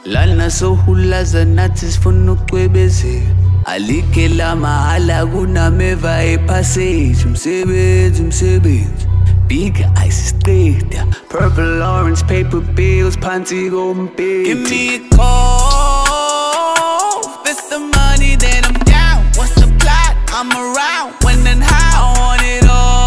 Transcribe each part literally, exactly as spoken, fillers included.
Lana sohulaza nathi sifuna ukucwebezela alike la mahala kunameva epassage umsebenzi umsebenzi big ice straight purple orange paper bills phansi kombhedi. Give me a call if it's the money then I'm down. What's the plot? I'm around when and how I want it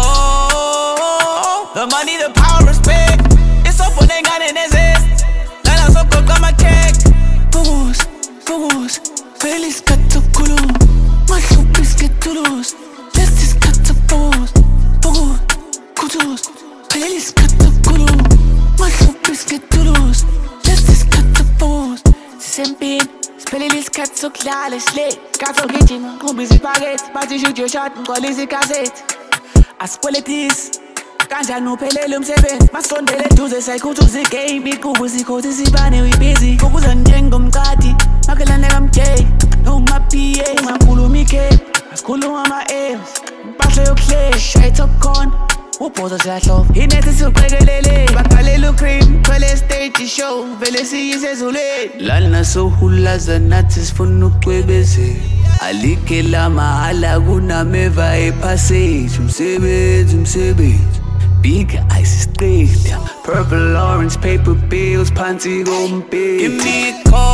all. The money, the power, respect. It's up when they got an exist. Lana so cook on my check. Focus, focus. Feliz cut up culo. My soup is get to lose. Justice cut up focus. Focus, kudos. Feliz cut up culo. My soup is get to lose. Justice cut up focus. Sempre. Spellis cut so klar, les slet. Cut so kitchen. Rubies spaghetti. Party shoot your shot. Call easy cassette. As qualities. Kanja no pelele umsebenzi masondele duze sayikhutuza igame ikubuza ikhothi sibane we busy kubuza njengomqadi makelane kamjay noma P A ungakhuluma ikhe asikhuluma ama-M's impahla yokuhlesh ayitop corn ubhoza siyahlofa inethi siuqekelele baqalela ucream kwele stage show vele siyisezulweni lana sohulaza nathi sifuna ukucwebezela alike la mahala kunameva epassage umsebenzi umsebenzi big ice straight purple orange paper bills phansi kombhedi. Give me a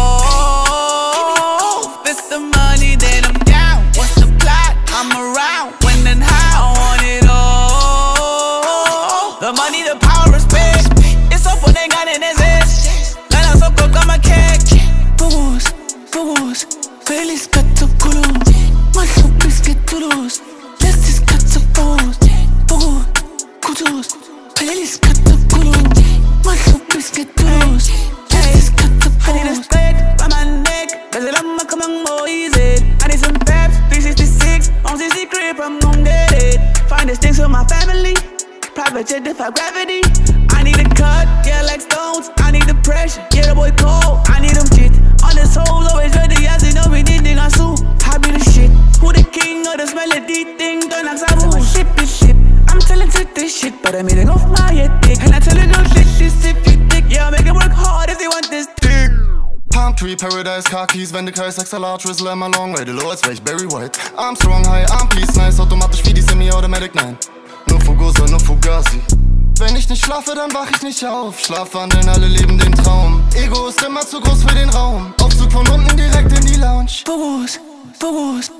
call if it's the money then I'm down. What's the plot? I'm around when and how I want it all. The money, the power, respect. It's up when they got an exist. Let us up cook on my cake. Focus, focus. Feliz cut up culo. My soup is get to lose. Justice cut up focus. Focus. Kudos, Feliz cut up culo. My soup is get to lose. Justice cut up I need a straight by my neck. Bezel on my come on more easy. I need some peps, three sixty-six. On C C crib, I'm gon' get it. Find the things for my family. Private jet defy gravity. I need a cut, yeah, like stones. I need the pressure, yeah, the boy cold. I need them shit. All the souls always ready, as they know me, anything I sue. I be the shit. Who the king of this melody thing? Don't ask I will ship it, ship. I'm telling to this shit, but I'm eating off my head dick. And I tell you don't shit this if you dick. Yeah, I make it work hard if they want this dick. Palm tree, paradise, car keys, Wendekreis, X L R, Drizzle, my long way, the Lord's way, Barry White. I'm strong, high, I'm peace, nice, automatisch wie die Semi-Automatic, nein. Nur Fugosa, nur Fugazi. Wenn ich nicht schlafe, dann wach ich nicht auf. Schlafwandeln, alle leben den Traum. Ego ist immer zu groß für den Raum. Aufzug von unten direkt in die Lounge. Focus, focus.